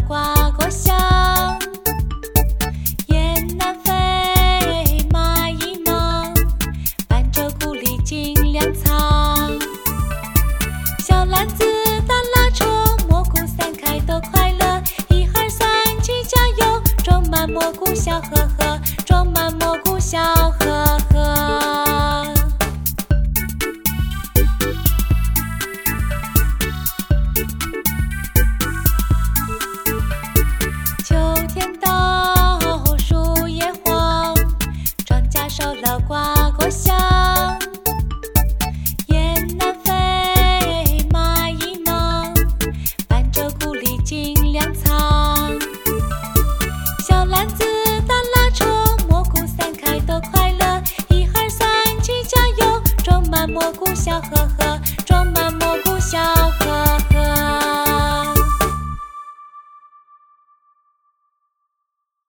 呱呱响。雁南飞，蚂蚁忙，伴着鼓励尽粮仓。小篮子大拉车，蘑菇散开的快乐。1、2、3，齐加油，装满蘑菇小盒盒，装满蘑菇小盒盒。秋天到，树叶黄，庄稼收了呱呱响。雁南飞，蚂蚁忙，伴着鼓励尽粮仓。小篮子大拉车，蘑菇散开的快乐。1、2、3，齐加油，装满蘑菇小盒盒，装满蘑菇小盒盒。